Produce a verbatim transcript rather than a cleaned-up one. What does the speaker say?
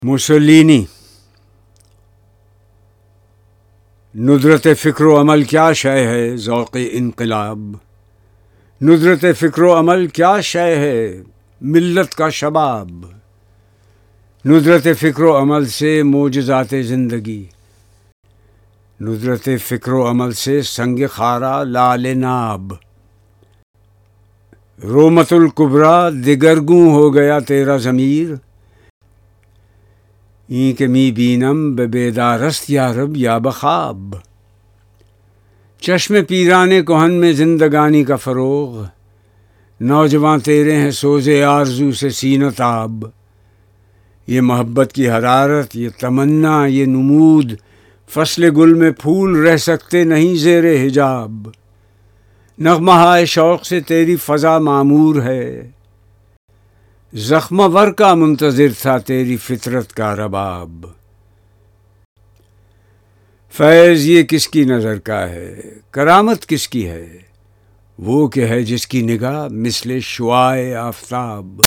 موسولینی. ندرت فکر و عمل کیا شے ہے ذوق انقلاب. ندرت فکر و عمل کیا شے ہے ملت کا شباب. ندرت فکر و عمل سے معجزات زندگی. ندرت فکر و عمل سے سنگ خارا لال ناب. رومت الکبریٰ دگرگوں ہو گیا تیرا ضمیر. این کہ می بینم به بیدارست یارب یا بخواب. چشم پیران کہن میں زندگانی کا فروغ. نوجوان تیرے ہیں سوز آرزو سے سینہ تاب. یہ محبت کی حرارت، یہ تمنا، یہ نمود، فصل گل میں پھول رہ سکتے نہیں زیر حجاب. نغمہ ہائے شوق سے تیری فضا معمور ہے. زخم ور کا منتظر تھا تیری فطرت کا رباب. فیض یہ کس کی نظر کا ہے، کرامت کس کی ہے، وہ کہ ہے جس کی نگاہ مثل شعاع آفتاب.